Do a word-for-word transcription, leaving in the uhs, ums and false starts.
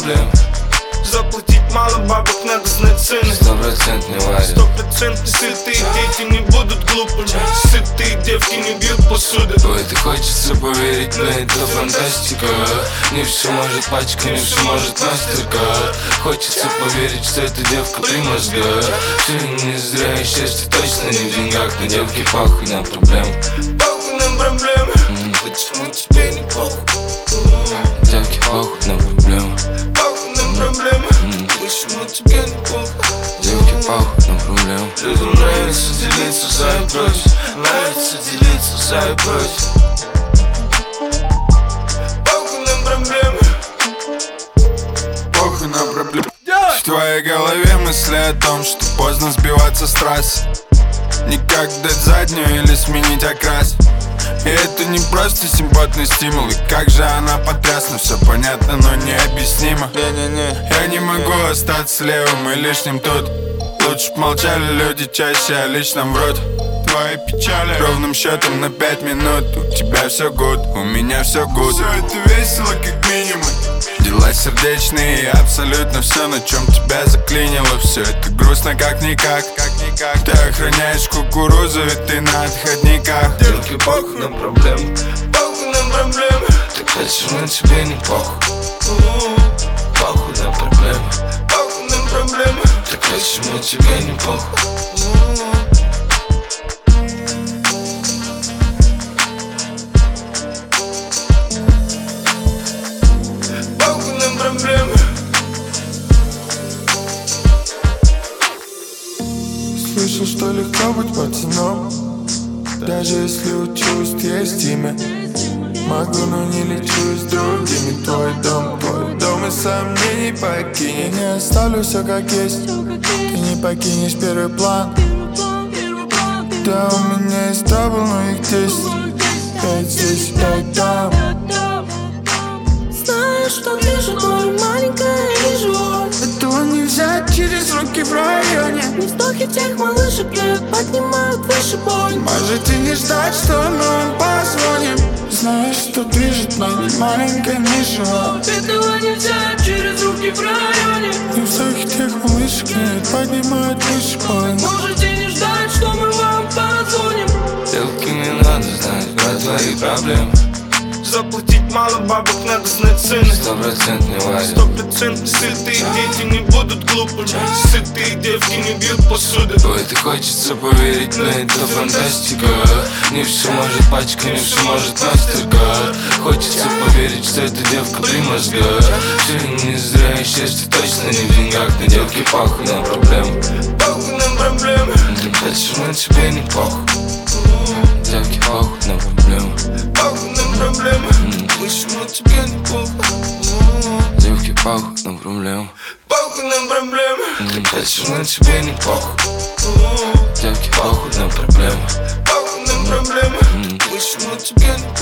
проблем. Заплатить мало бабок, надо знать цены. Стопроцентный варит. Стопроцентный сытые дети не будут глупыми. Сытые девки не бьют посуды. В это хочется поверить, но это фантастика. Не все может пачка, не все может мастерка. Хочется поверить, что эта девка при мозгах. Все не зря, и счастье точно не в деньгах. Но девки похуй на проблем. Похуй на проблемы. Почему тебе не похуй? Девки похуй на проблем. Похуй на проблемы. Почему тебе не похуй? Девки похуй на проблем. Людям нравится делиться за и против. Нравится делиться за и против. Похуй на проблемы. Похуй на проблемы. В твоей голове мысли о том, что поздно сбиваться с трассы. Никак дать заднюю или сменить окрас. И это не просто симпатный стимул. И как же она потрясна, все понятно, но необъяснимо. Не-не-не, я не могу остаться левым и лишним тут. Лучше б молчали люди чаще о личном врут. Твои печали ровным счетом на пять минут. У тебя все гуд, у меня все гуд. Все это весело как минимум. Дела сердечные, абсолютно все, на чем тебя заклинило. Все это грустно как-никак, как-никак. Ты охраняешь кукурузу, и ты на отходниках. Девки похуй на проблемы. Похуй на проблемы. Так почему тебе не похуй? Похуй на проблемы. Похуй на проблемы. Так почему тебе не похуй? Слышал, что легко быть пацаном. Даже если у чувств есть имя. Могу, но не лечусь с другими. Твой дом, твой дом и сомнений покинет. Я не оставлю все как есть. Ты не покинешь первый план. Да, у меня есть дабл, но их десять. Пять здесь, пять там. Знаешь, что движет мой маленькое и живот. Этого не взять через руки в районе. Не вздохи тех малышек не поднимают выше боль. Можете не ждать, что мы позвоним. Знаешь, что движет моей маленькой живот. Этого не взять через руки в районе. Не вздохи тех малышек не поднимают выше боль. Можете не ждать, что мы вам позвоним. Девки, не надо знать про твои проблемы. Заплатить мало бабок, надо знать цены. Стопроцентный варит. Стопроцентный сытые дети не будут глупыми. Сытые девки не бьют посуды. В это хочется поверить, но это фантастика. Не все может пачка, не все может мастерка. Хочется поверить, что эта девка при мозгах. Все не зря, и счастье точно не в деньгах. Но девки похуй на проблемы. Похуй на проблемы. Так почему тебе не похуй? Девки похуй на проблемы. Похуй на проблемы. Почему тебе не похуй? Девки похуй на проблемы. Похуй на проблемы. Так почему тебе не похуй? Девки похуй на проблемы. Похуй на проблемы. Почему тебе не